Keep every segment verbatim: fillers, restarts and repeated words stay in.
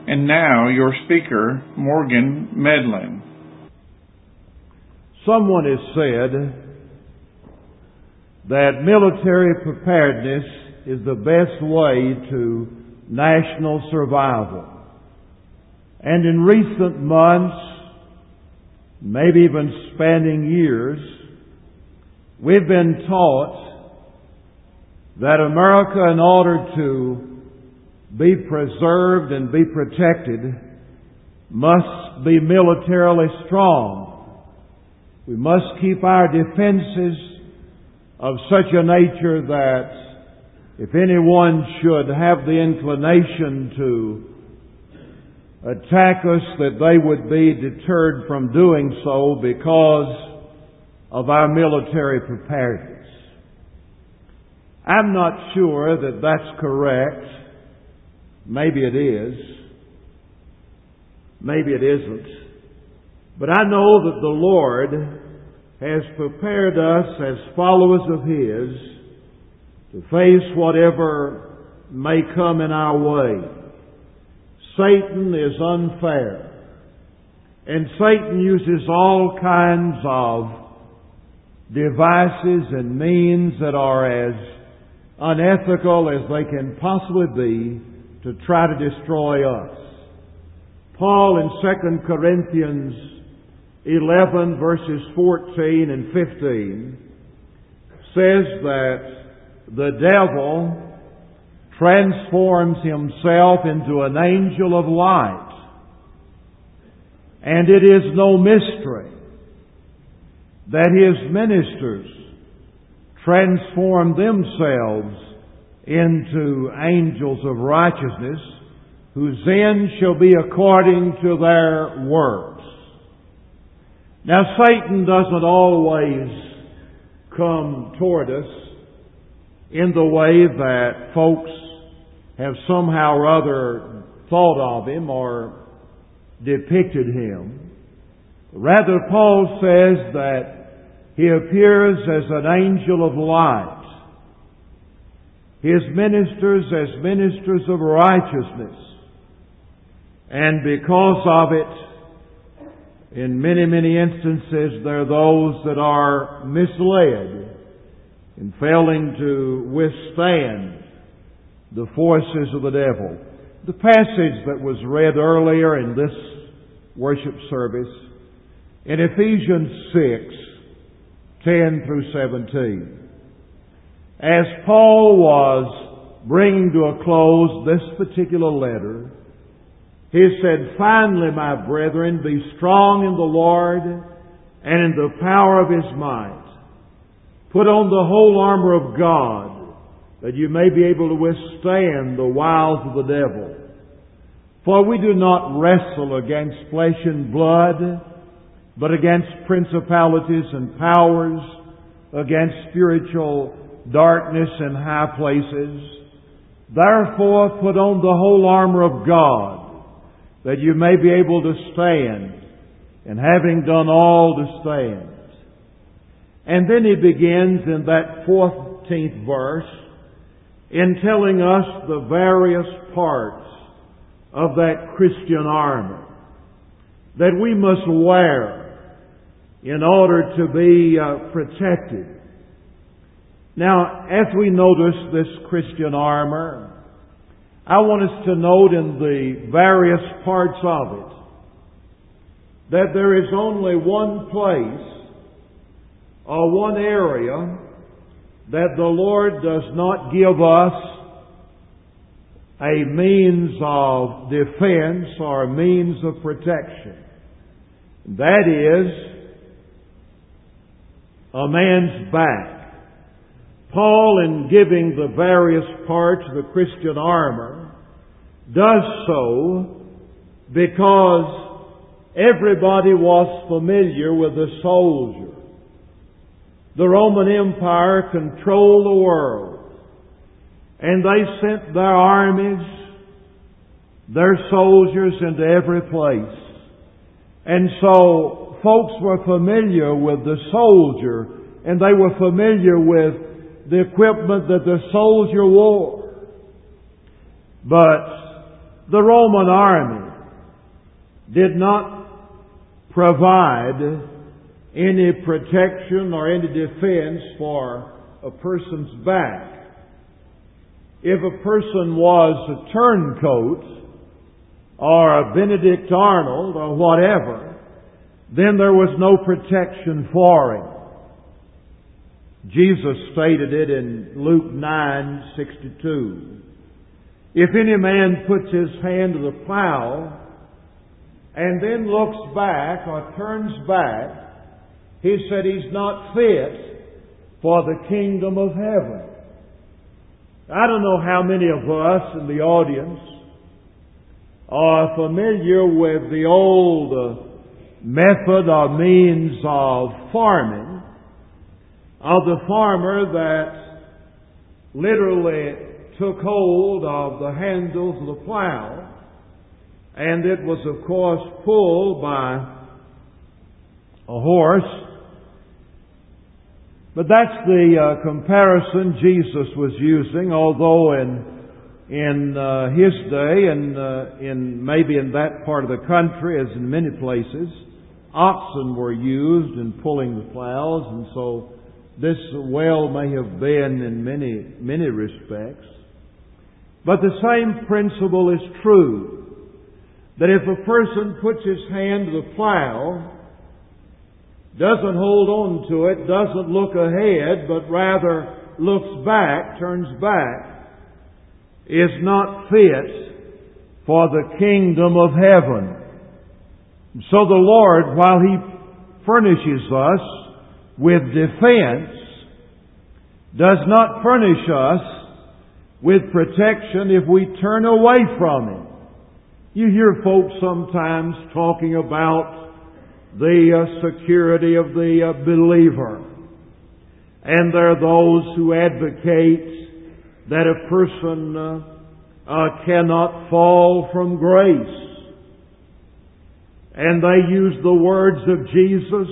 And now your speaker, Morgan Medlin. Someone has said that military preparedness is the best way to national survival. And in recent months, maybe even spanning years, we've been taught that America, in order to be preserved and be protected, must be militarily strong. We must keep our defenses of such a nature that if anyone should have the inclination to attack us, that they would be deterred from doing so because of our military preparedness. I'm not sure that that's correct. Maybe it is. Maybe it isn't. But I know that the Lord has prepared us as followers of His to face whatever may come in our way. Satan is unfair. And Satan uses all kinds of devices and means that are as unethical as they can possibly be to try to destroy us. Paul in Second Corinthians eleven verses fourteen and fifteen says that the devil transforms himself into an angel of light. And it is no mystery that his ministers transform themselves into angels of righteousness, whose end shall be according to their works. Now, Satan doesn't always come toward us in the way that folks have somehow or other thought of him or depicted him. Rather, Paul says that he appears as an angel of light. His ministers as ministers of righteousness. And because of it, in many, many instances, there are those that are misled in failing to withstand the forces of the devil. The passage that was read earlier in this worship service, in Ephesians six, ten through seventeen. As Paul was bringing to a close this particular letter, he said, "Finally, my brethren, be strong in the Lord and in the power of His might. Put on the whole armor of God, that you may be able to withstand the wiles of the devil. For we do not wrestle against flesh and blood, but against principalities and powers, against spiritual darkness in high places. Therefore, put on the whole armor of God, that you may be able to stand, and having done all to stand." And then he begins in that fourteenth verse in telling us the various parts of that Christian armor that we must wear in order to be uh, protected. Now, as we notice this Christian armor, I want us to note in the various parts of it that there is only one place or one area that the Lord does not give us a means of defense or a means of protection. That is a man's back. Paul, in giving the various parts of the Christian armor, does so because everybody was familiar with the soldier. The Roman Empire controlled the world, and they sent their armies, their soldiers into every place. And so folks were familiar with the soldier, and they were familiar with the equipment that the soldier wore. But The Roman army did not provide any protection or any defense for a person's back. If a person was a turncoat or a Benedict Arnold or whatever, then there was no protection for him. Jesus stated it in Luke nine sixty-two. If any man puts his hand to the plow and then looks back or turns back, he said he's not fit for the kingdom of heaven. I don't know how many of us in the audience are familiar with the old uh, method or means of farming, of the farmer that literally took hold of the handles of the plow, and it was of course pulled by a horse. But that's the uh, comparison Jesus was using, although in in uh, his day and uh, in maybe in that part of the country, as in many places, oxen were used in pulling the plows, and so this well may have been in many many respects. But the same principle is true, that if a person puts his hand to the plow, doesn't hold on to it, doesn't look ahead, but rather looks back, turns back, is not fit for the kingdom of heaven. So the Lord, while He furnishes us with defense, does not furnish us with protection if we turn away from Him. You hear folks sometimes talking about the uh, security of the uh, believer. And there are those who advocate that a person uh, uh, cannot fall from grace. And they use the words of Jesus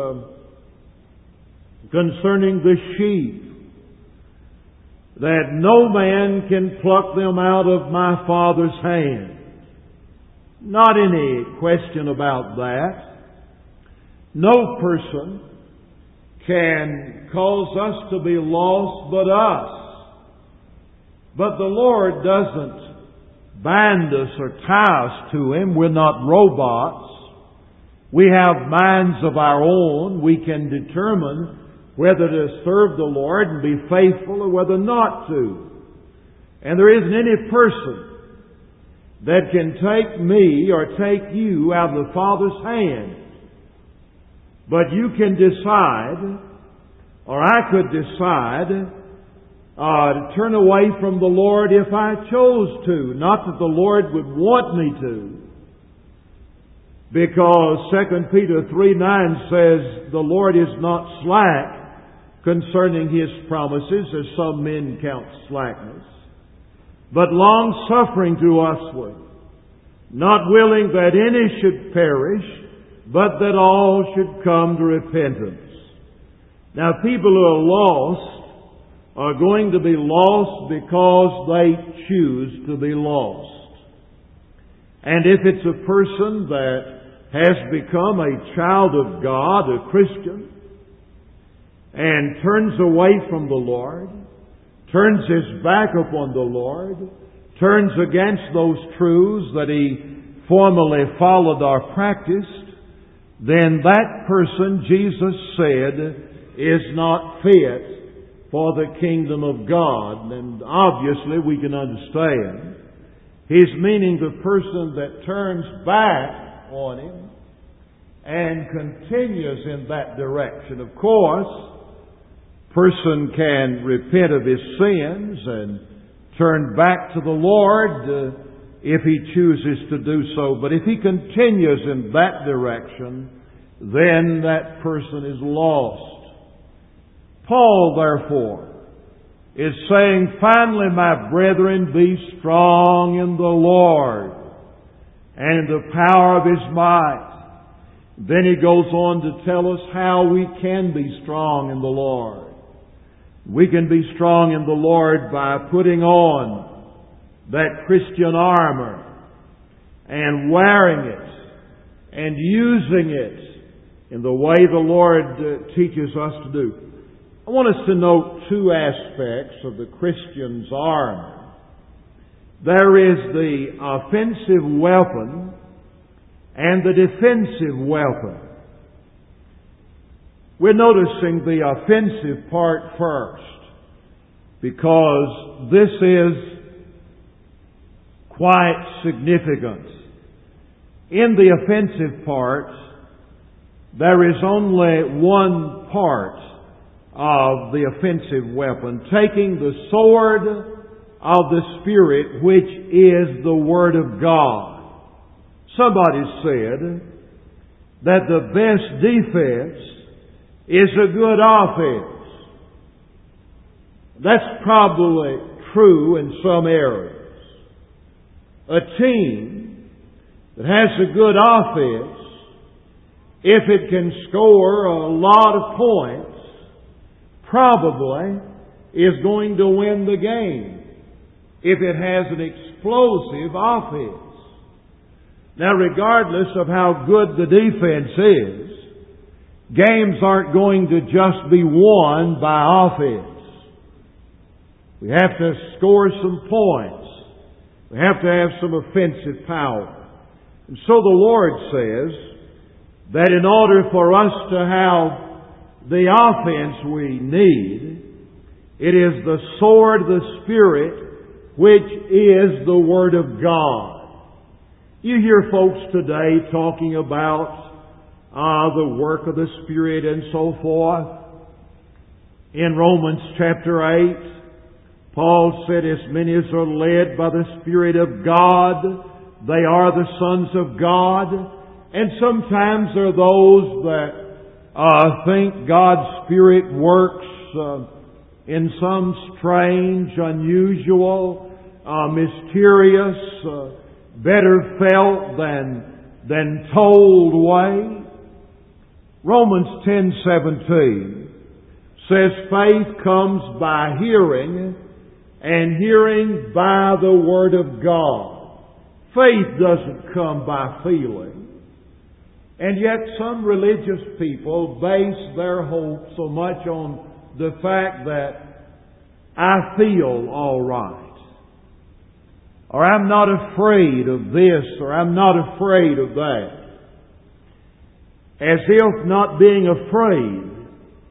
uh, concerning the sheep, that no man can pluck them out of my Father's hand. Not any question about that. No person can cause us to be lost but us. But the Lord doesn't bind us or tie us to Him. We're not robots. We have minds of our own. We can determine whether to serve the Lord and be faithful or whether not to. And there isn't any person that can take me or take you out of the Father's hand. But you can decide, or I could decide, uh, to turn away from the Lord if I chose to. Not that the Lord would want me to. Because Second Peter three nine says, the Lord is not slack concerning His promises, as some men count slackness, but long-suffering to usward, not willing that any should perish, but that all should come to repentance. Now, people who are lost are going to be lost because they choose to be lost. And if it's a person that has become a child of God, a Christian, and turns away from the Lord, turns his back upon the Lord, turns against those truths that he formerly followed or practiced, then that person, Jesus said, is not fit for the kingdom of God. And obviously we can understand. He's meaning the person that turns back on Him and continues in that direction. Of course, person can repent of his sins and turn back to the Lord uh, if he chooses to do so. But if he continues in that direction, then that person is lost. Paul, therefore, is saying, finally, my brethren, be strong in the Lord and in the power of His might. Then he goes on to tell us how we can be strong in the Lord. We can be strong in the Lord by putting on that Christian armor and wearing it and using it in the way the Lord uh, teaches us to do. I want us to note two aspects of the Christian's armor. There is the offensive weapon and the defensive weapon. We're noticing the offensive part first, because this is quite significant. In the offensive part, there is only one part of the offensive weapon, taking the sword of the Spirit, which is the Word of God. Somebody said that the best defense is a good offense. That's probably true in some areas. A team that has a good offense, if it can score a lot of points, probably is going to win the game if it has an explosive offense. Now, regardless of how good the defense is, games aren't going to just be won by offense. We have to score some points. We have to have some offensive power. And so the Lord says that in order for us to have the offense we need, it is the sword of the Spirit, which is the Word of God. You hear folks today talking about uh, the work of the Spirit and so forth. In Romans chapter eight, Paul said, as many as are led by the Spirit of God, they are the sons of God. And sometimes there are those that uh, think God's Spirit works uh, in some strange, unusual, uh, mysterious, uh, better felt than, than told way. Romans ten seventeen says faith comes by hearing, and hearing by the Word of God. Faith doesn't come by feeling. And yet some religious people base their hope so much on the fact that I feel all right. Or I'm not afraid of this, or I'm not afraid of that. As if not being afraid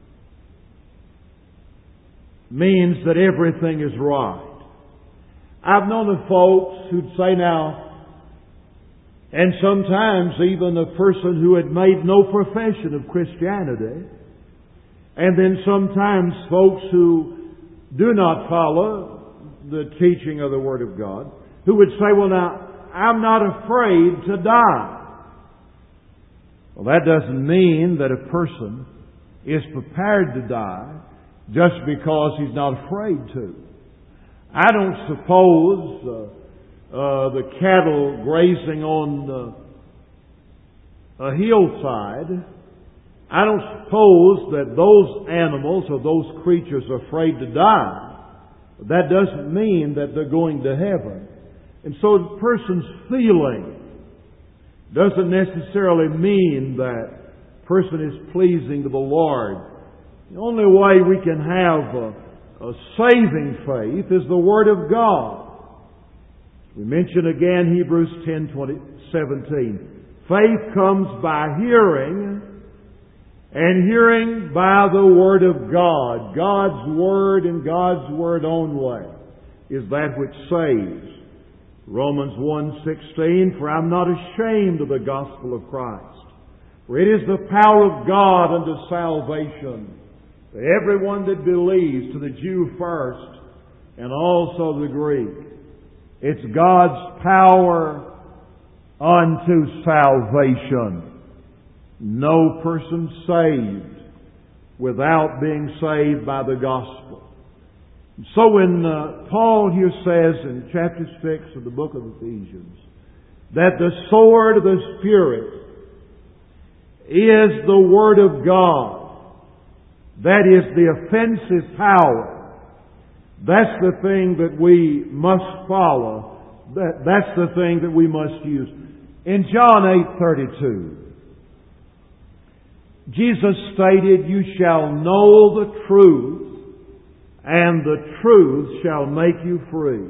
means that everything is right. I've known of folks who'd say now, and sometimes even a person who had made no profession of Christianity, and then sometimes folks who do not follow the teaching of the Word of God, who would say, well now, I'm not afraid to die. Well, that doesn't mean that a person is prepared to die just because he's not afraid to. I don't suppose uh, uh, the cattle grazing on uh, a hillside, I don't suppose that those animals or those creatures are afraid to die. But that doesn't mean that they're going to heaven. And so the person's feeling doesn't necessarily mean that person is pleasing to the Lord. The only way we can have a, a saving faith is the Word of God. We mention again Hebrews ten seventeen. Faith comes by hearing, and hearing by the Word of God. God's Word and God's Word only is that which saves. Romans one sixteen, for I'm not ashamed of the gospel of Christ, for it is the power of God unto salvation to everyone that believes, to the Jew first, and also the Greek. It's God's power unto salvation. No person saved without being saved by the gospel. So when uh, Paul here says in chapter six of the book of Ephesians that the sword of the Spirit is the Word of God, that is the offensive power, that's the thing that we must follow That, that's the thing that we must use. In John eight thirty-two, Jesus stated, "You shall know the truth, and the truth shall make you free."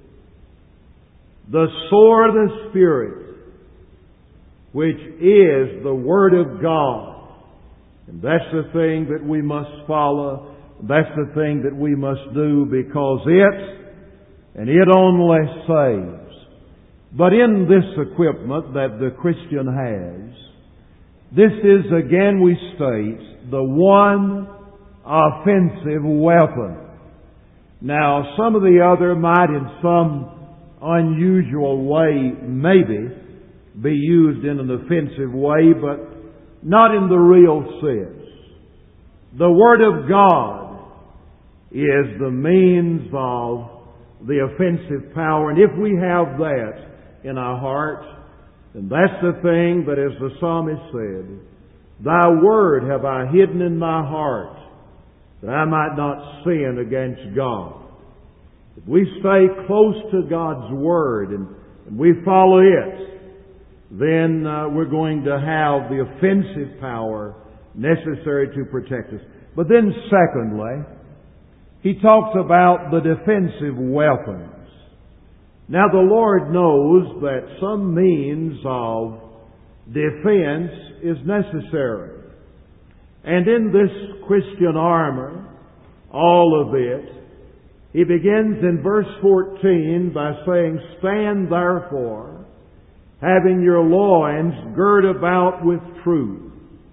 The sword of the Spirit, which is the Word of God. And that's the thing that we must follow. That's the thing that we must do, because it, and it only saves. But in this equipment that the Christian has, this is, again we state, the one offensive weapon. Now, some of the other might in some unusual way maybe be used in an offensive way, but not in the real sense. The Word of God is the means of the offensive power, and if we have that in our hearts, then that's the thing that, as the psalmist said, "Thy word have I hidden in my heart, that I might not sin against God." If we stay close to God's Word and, and we follow it, then uh, we're going to have the offensive power necessary to protect us. But then secondly, he talks about the defensive weapons. Now the Lord knows that some means of defense is necessary. And in this Christian armor, all of it, He begins in verse fourteen by saying, "Stand therefore, having your loins girt about with truth."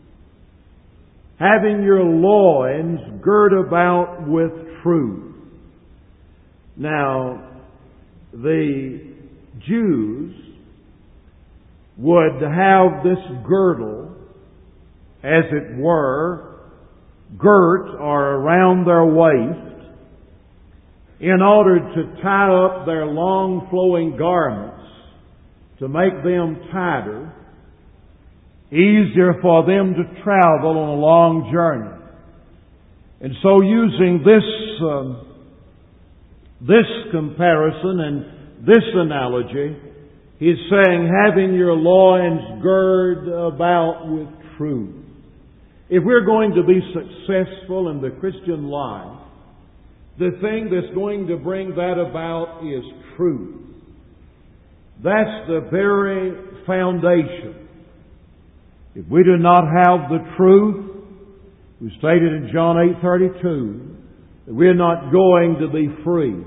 Having your loins girt about with truth. Now, the Jews would have this girdle, as it were, girt or around their waist, in order to tie up their long flowing garments, to make them tighter, easier for them to travel on a long journey. And so using this um, this comparison and this analogy, he's saying, having your loins girt about with truth. If we're going to be successful in the Christian life, the thing that's going to bring that about is truth. That's the very foundation. If we do not have the truth, we stated in John eight thirty-two, that we're not going to be free.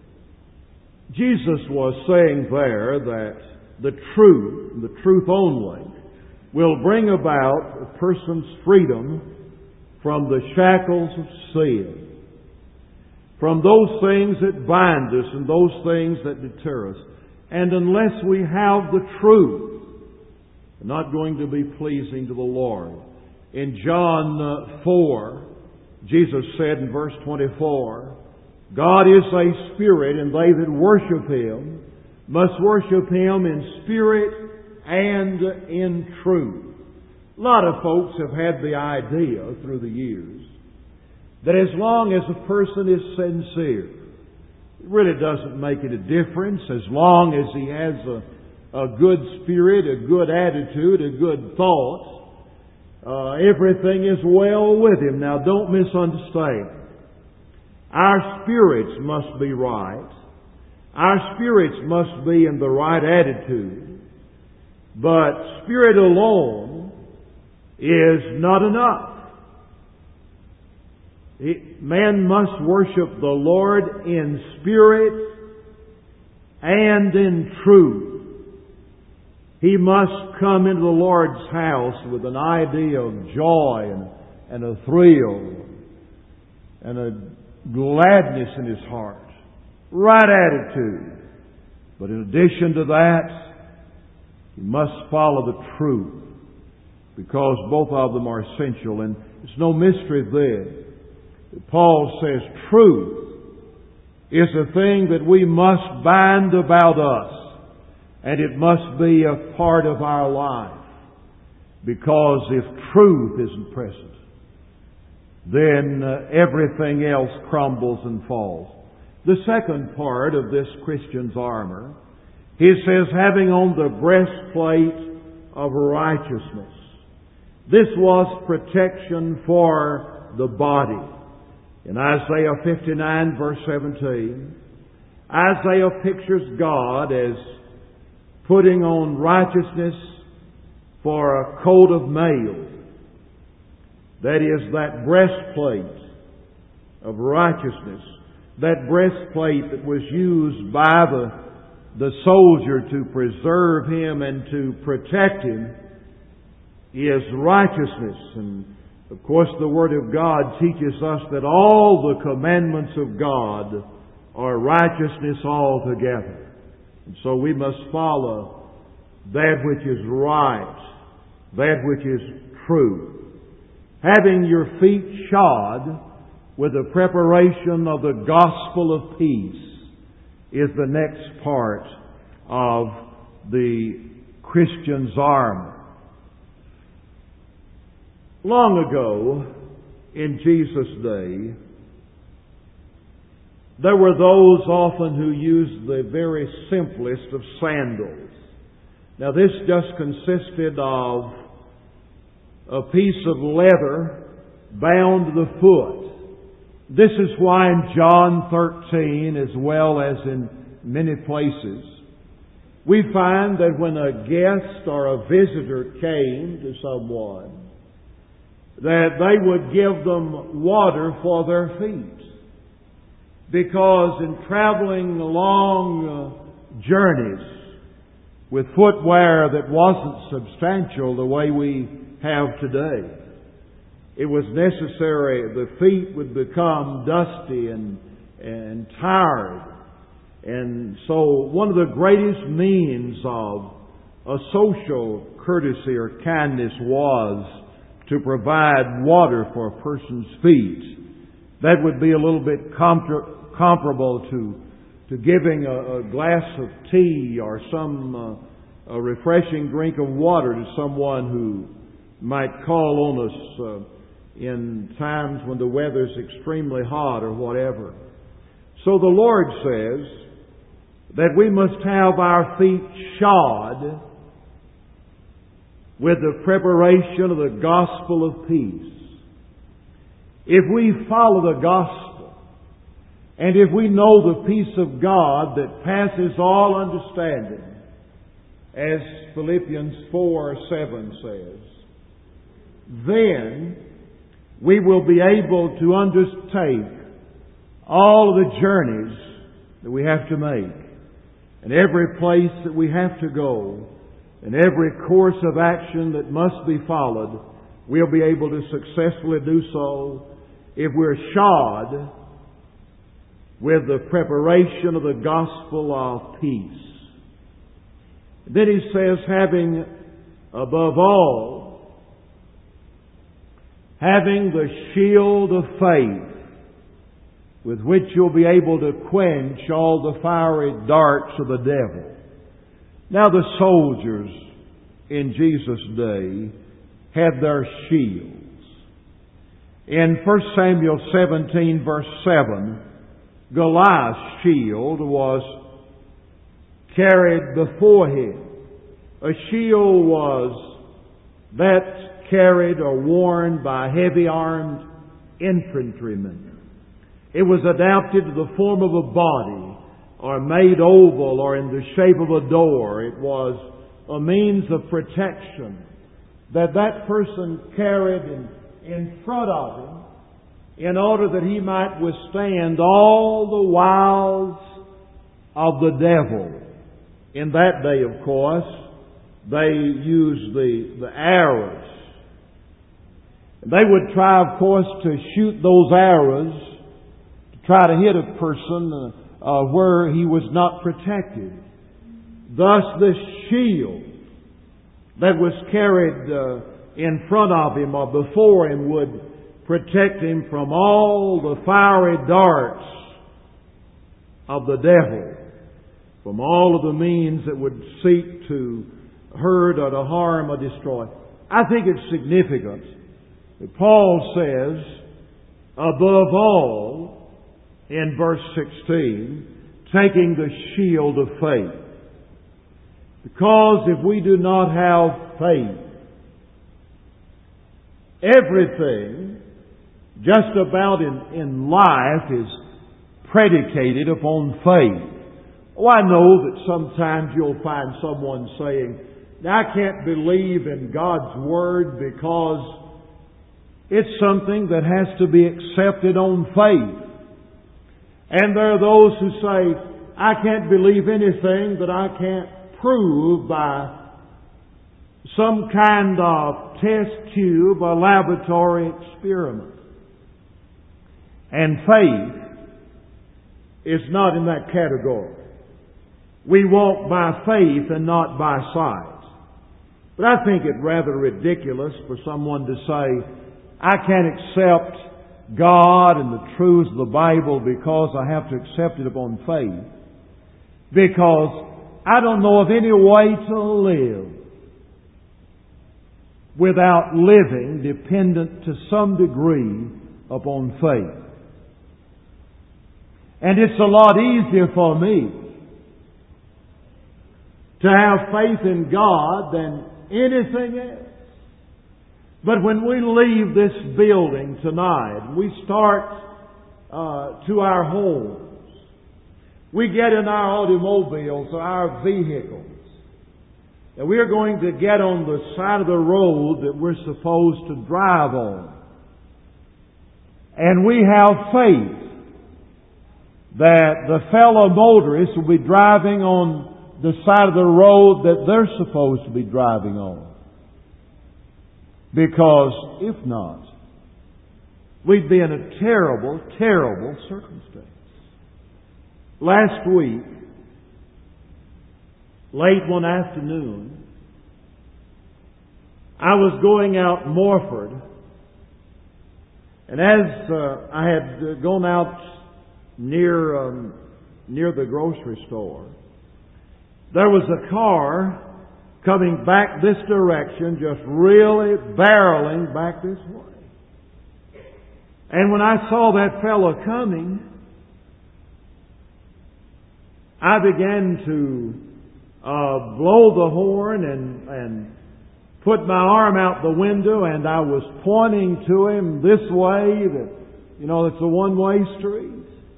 Jesus was saying there that the truth, the truth only, will bring about a person's freedom from the shackles of sin, from those things that bind us and those things that deter us. And unless we have the truth, we're not going to be pleasing to the Lord. In John four, Jesus said in verse twenty-four, "God is a spirit, and they that worship Him must worship Him in spirit and in truth." A lot of folks have had the idea through the years that as long as a person is sincere, it really doesn't make it a difference. As long as he has a, a good spirit, a good attitude, a good thought, uh, everything is well with him. Now don't misunderstand. Our spirits must be right. Our spirits must be in the right attitude. But spirit alone is not enough. Man must worship the Lord in spirit and in truth. He must come into the Lord's house with an idea of joy and, and a thrill and a gladness in his heart. Right attitude. But in addition to that, he must follow the truth, because both of them are essential. And it's no mystery then. Paul says truth is a thing that we must bind about us, and it must be a part of our life. Because if truth isn't present, then uh, everything else crumbles and falls. The second part of this Christian's armor He says, having on the breastplate of righteousness. This was protection for the body. In Isaiah fifty-nine verse seventeen, Isaiah pictures God as putting on righteousness for a coat of mail. That is, that breastplate of righteousness. That breastplate that was used by the, the soldier to preserve him and to protect him is righteousness. And of course the Word of God teaches us that all the commandments of God are righteousness altogether. And so we must follow that which is right, that which is true. Having your feet shod with the preparation of the gospel of peace is the next part of the Christian's armor. Long ago, in Jesus' day, there were those often who used the very simplest of sandals. Now this just consisted of a piece of leather bound to the foot. This is why in John thirteen, as well as in many places, we find that when a guest or a visitor came to someone, that they would give them water for their feet. Because in traveling long uh, journeys with footwear that wasn't substantial the way we have today, it was necessary, the feet would become dusty and, and tired. And so one of the greatest means of a social courtesy or kindness was to provide water for a person's feet. That would be a little bit contra- comparable to, to giving a, a glass of tea or some uh, a refreshing drink of water to someone who might call on us uh, in times when the weather's extremely hot or whatever. So the Lord says that we must have our feet shod with the preparation of the gospel of peace. If we follow the gospel, and if we know the peace of God that passes all understanding, as Philippians four seven says, then we will be able to undertake all of the journeys that we have to make, and every place that we have to go, and every course of action that must be followed. We'll be able to successfully do so if we're shod with the preparation of the gospel of peace. Then he says, having above all, having the shield of faith, with which you'll be able to quench all the fiery darts of the devil. Now the soldiers in Jesus' day had their shields. In First Samuel seventeen verse seven, Goliath's shield was carried before him. A shield was that carried or worn by heavy-armed infantrymen. It was adapted to the form of a body, or made oval, or in the shape of a door. It was a means of protection that that person carried in, in front of him in order that he might withstand all the wiles of the devil. In that day, of course, they used the, the arrows. They would try, of course, to shoot those arrows to try to hit a person uh, where he was not protected. Thus, this shield that was carried uh, in front of him or before him would protect him from all the fiery darts of the devil, from all of the means that would seek to hurt or to harm or destroy. I think it's significant that Paul says, above all, in verse sixteen, taking the shield of faith. Because if we do not have faith, everything just about in, in life is predicated upon faith. Oh, I know that sometimes you'll find someone saying, I can't believe in God's Word because it's something that has to be accepted on faith. And there are those who say, I can't believe anything that I can't prove by some kind of test tube or laboratory experiment. And faith is not in that category. We walk by faith and not by sight. But I think it rather ridiculous for someone to say, I can't accept God and the truths of the Bible because I have to accept it upon faith. Because I don't know of any way to live without living dependent to some degree upon faith. And it's a lot easier for me to have faith in God than anything else. But when we leave this building tonight, we start uh, to our homes, we get in our automobiles or our vehicles, and we're going to get on the side of the road that we're supposed to drive on. And we have faith that the fellow motorists will be driving on the side of the road that they're supposed to be driving on. Because if not, we'd be in a terrible, terrible circumstance. Last week, late one afternoon, I was going out Morford, and as uh, I had gone out near um, near the grocery store, there was a car coming back this direction, just really barreling back this way. And when I saw that fellow coming, I began to uh, blow the horn and, and put my arm out the window, and I was pointing to him this way, that, you know, it's a one-way street.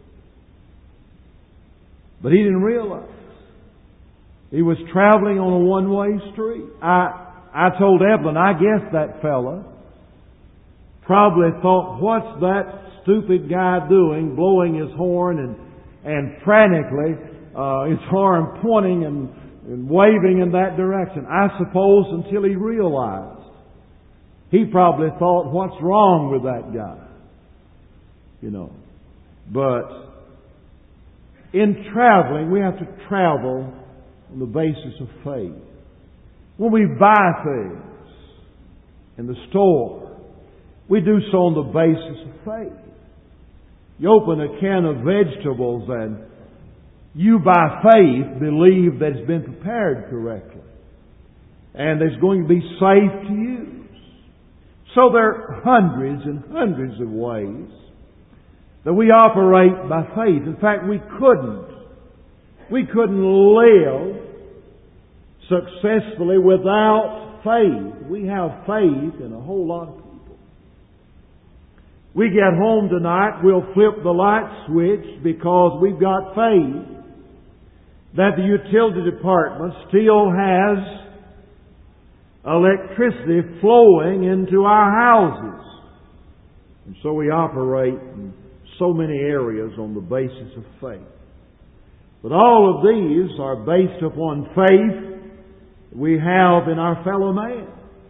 But he didn't realize he was traveling on a one-way street. I I told Evelyn, I guess that fella probably thought, what's that stupid guy doing, blowing his horn and and frantically uh, his arm pointing and, and waving in that direction. I suppose until he realized. He probably thought, what's wrong with that guy? You know. But in traveling, we have to travel on the basis of faith. When we buy things in the store, we do so on the basis of faith. You open a can of vegetables and you by faith believe that it's been prepared correctly and it's going to be safe to use. So there are hundreds and hundreds of ways that we operate by faith. In fact, we couldn't We couldn't live successfully without faith. We have faith in a whole lot of people. We get home tonight, we'll flip the light switch because we've got faith that the utility department still has electricity flowing into our houses. And so we operate in so many areas on the basis of faith. But all of these are based upon faith we have in our fellow man.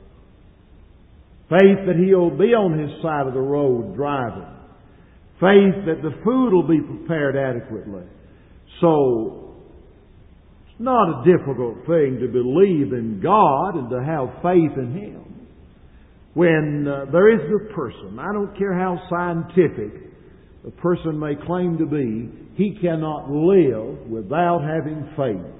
Faith that he'll be on his side of the road driving. Faith that the food will be prepared adequately. So, it's not a difficult thing to believe in God and to have faith in Him. When uh, there is a person, I don't care how scientific a person may claim to be, he cannot live without having faith.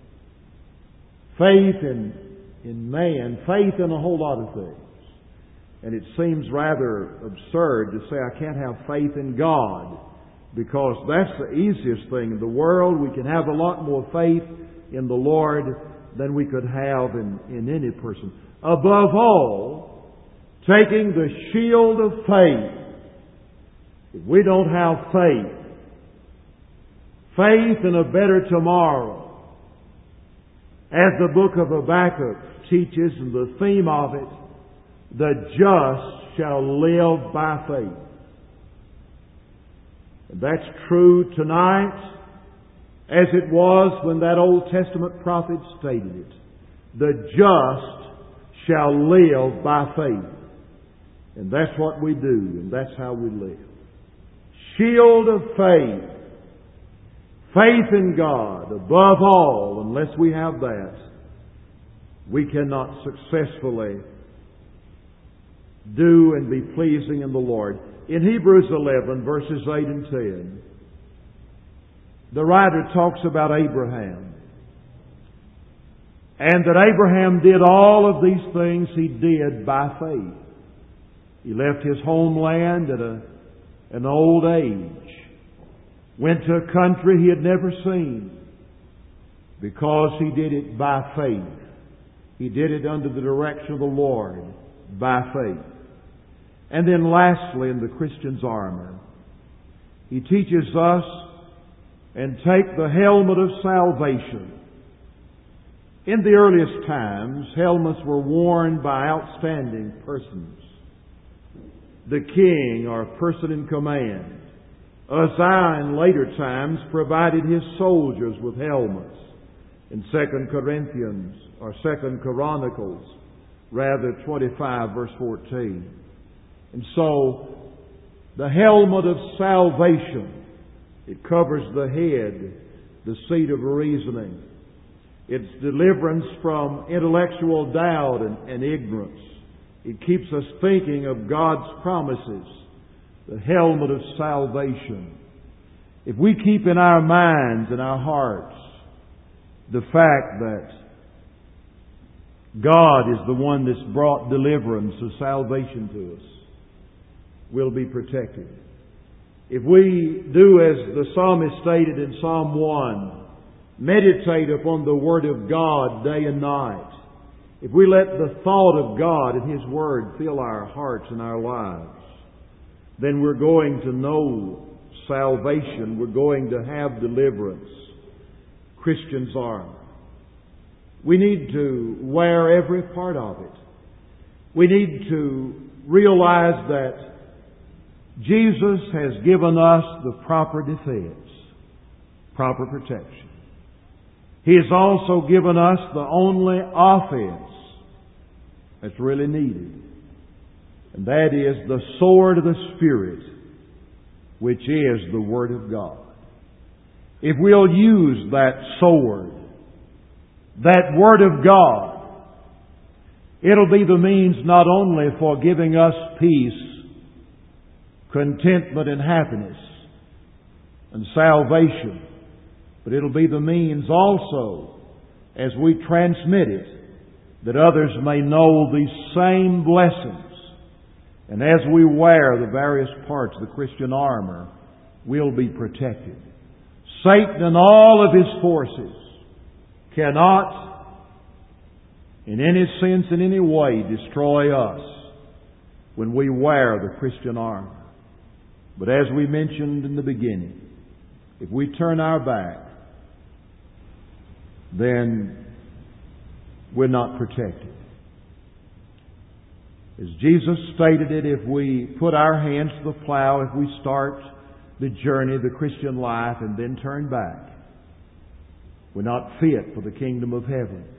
Faith in, in man, faith in a whole lot of things. And it seems rather absurd to say I can't have faith in God, because that's the easiest thing in the world. We can have a lot more faith in the Lord than we could have in, in any person. Above all, taking the shield of faith. If we don't have faith, faith in a better tomorrow, as the book of Habakkuk teaches, and the theme of it, the just shall live by faith. And that's true tonight, as it was when that Old Testament prophet stated it. The just shall live by faith. And that's what we do, and that's how we live. Shield of faith. Faith in God, above all. Unless we have that, we cannot successfully do and be pleasing in the Lord. In Hebrews eleven, verses eight and ten, the writer talks about Abraham. And that Abraham did all of these things he did by faith. He left his homeland at a, an old age. Went to a country he had never seen. Because he did it by faith. He did it under the direction of the Lord by faith. And then lastly, in the Christian's armor, he teaches us and take the helmet of salvation. In the earliest times, helmets were worn by outstanding persons. The king or person in command. Uzziah in later times provided his soldiers with helmets. In Second Corinthians or Second Chronicles, rather twenty-five verse fourteen. And so, the helmet of salvation, it covers the head, the seat of reasoning. It's deliverance from intellectual doubt and, and ignorance. It keeps us thinking of God's promises. The helmet of salvation. If we keep in our minds and our hearts the fact that God is the one that's brought deliverance or salvation to us, we'll be protected. If we do as the psalmist stated in Psalm one, meditate upon the Word of God day and night. If we let the thought of God and His Word fill our hearts and our lives, then we're going to know salvation. We're going to have deliverance. Christian's armor. We need to wear every part of it. We need to realize that Jesus has given us the proper defense, proper protection. He has also given us the only offense that's really needed. And that is the sword of the Spirit, which is the Word of God. If we'll use that sword, that Word of God, it'll be the means not only for giving us peace, contentment and happiness and salvation, but it'll be the means also, as we transmit it, that others may know these same blessings. And as we wear the various parts of the Christian armor, we'll be protected. Satan and all of his forces cannot, in any sense, in any way, destroy us when we wear the Christian armor. But as we mentioned in the beginning, if we turn our back, then we're not protected. As Jesus stated it, if we put our hands to the plow, if we start the journey of the Christian life and then turn back, we're not fit for the kingdom of heaven.